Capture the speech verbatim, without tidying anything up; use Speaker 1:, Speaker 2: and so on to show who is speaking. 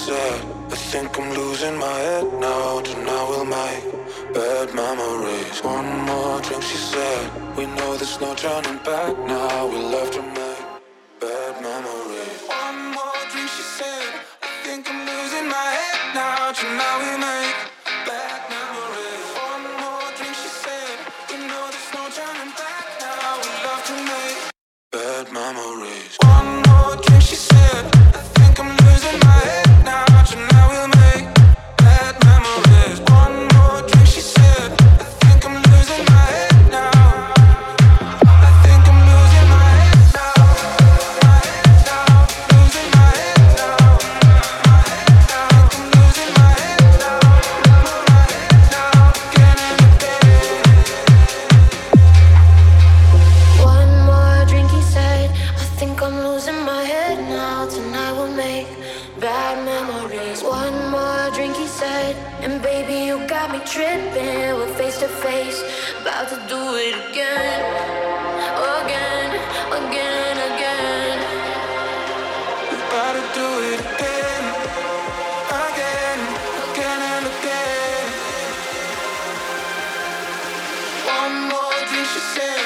Speaker 1: said. I think I'm losing my head now. Tonight we'll make bad memories. One more drink, she said. We know there's no turning back now. We'll have to make bad memories. One more drink, she said. I think I'm losing my head now. Tonight we'll make bad memories. One more drink, she said. We know there's no turning back now. We'll have to make bad memories. One more drink, she said. I think I'm losing my head now. Tonight we'll make bad memories. One more drink, she said. I think I'm losing my head now. I think I'm losing my head now. My head now. Losing my head now. My head now. I think I'm losing my head now. My head now. Again and again.
Speaker 2: One more drink, he said. I think I'm losing my head now. Tonight we'll make bad memories. One more drink, he said. And baby, you got me tripping. We're face to face, about to do it again. Again, again, again.
Speaker 1: About to do it again. Again, again and again. One more drink, she said.